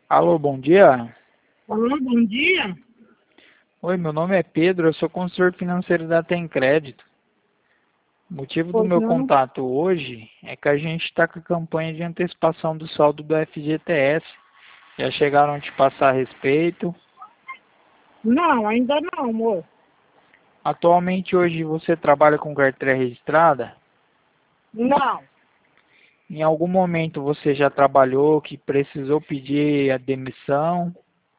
Alô, bom dia. Alô, bom dia. Oi, meu nome é Pedro, eu sou consultor financeiro da Tem Crédito. O motivo do Pois meu não? contato hoje é que a gente está com a campanha de antecipação do saldo do FGTS. Já chegaram a te passar a respeito. Não, ainda não, amor. Atualmente, hoje, você trabalha com carteira registrada? Não, Em algum momento você já trabalhou que precisou pedir a demissão?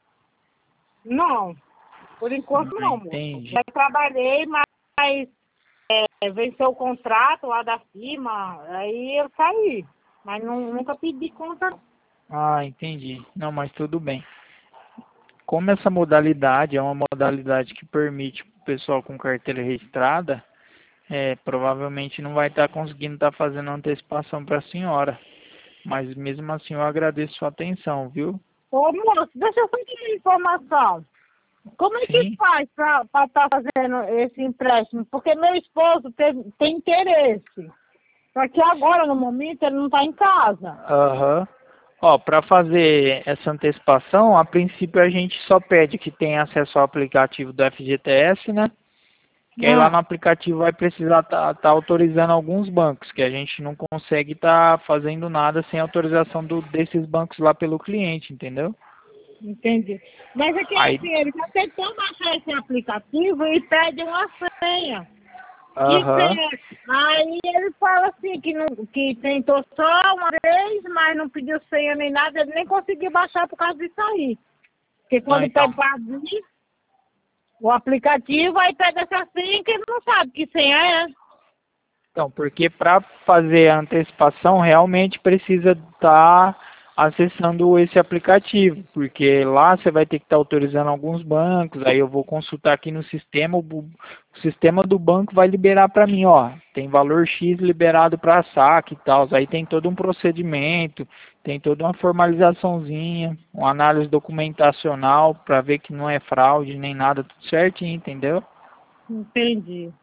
não. Por enquanto não, amor. Já Entendi. trabalhei, mas venceu o contrato lá da firma, aí eu saí. Mas nunca pedi conta. Ah, entendi. Não, mas tudo bem. Como essa modalidade é uma modalidade que permite o pessoal com carteira registrada, provavelmente não vai estar conseguindo estar fazendo antecipação para a senhora. Mas mesmo assim eu agradeço sua atenção, viu? Ô, moço, deixa eu só te dar uma informação. Como é que Sim. faz para estar fazendo esse empréstimo? Porque meu esposo tem interesse. Só que agora, no momento, ele não está em casa. Aham. Ó, para fazer essa antecipação, a princípio a gente só pede que tenha acesso ao aplicativo do FGTS, né? Que aí lá no Ah, aplicativo vai precisar tá autorizando alguns bancos, que a gente não consegue estar fazendo nada sem autorização desses bancos lá pelo cliente, entendeu? entendi. Mas é que Aí, assim, ele já tentou baixar esse aplicativo e pede uma senha. Que aham, senha? Aí ele fala assim que, não, que tentou só uma vez, mas não pediu senha nem nada, ele nem conseguiu baixar por causa disso aí. Porque não, quando pede então, para abrir o aplicativo, aí pede essa senha que ele não sabe que senha é. porque para fazer a antecipação realmente precisa estar acessando esse aplicativo, porque lá você vai ter que estar autorizando alguns bancos, aí eu vou consultar aqui no sistema, o sistema do banco vai liberar para mim, ó, tem valor X liberado para saque e tal, aí tem todo um procedimento, tem toda uma formalizaçãozinha, uma análise documentacional para ver que não é fraude nem nada, tudo certinho, entendeu? Entendi.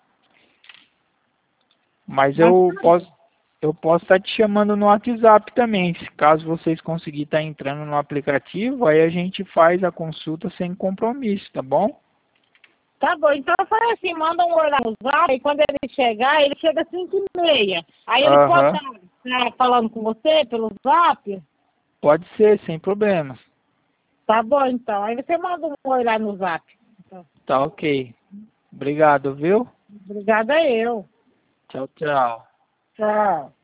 Mas Mas tá bom. eu posso estar te chamando no WhatsApp também. Se caso vocês conseguirem estar entrando no aplicativo, aí a gente faz a consulta sem compromisso, tá bom? Tá bom, então faz assim, manda um oi lá no zap, e quando ele chega às 5h30. Aí ele pode Aham. estar falando com você pelo zap? Pode ser, sem problemas. Tá bom, então. Aí você manda um oi lá no zap. Então, Tá ok. Obrigado, viu? obrigada eu. Tchau, tchau. Tchau.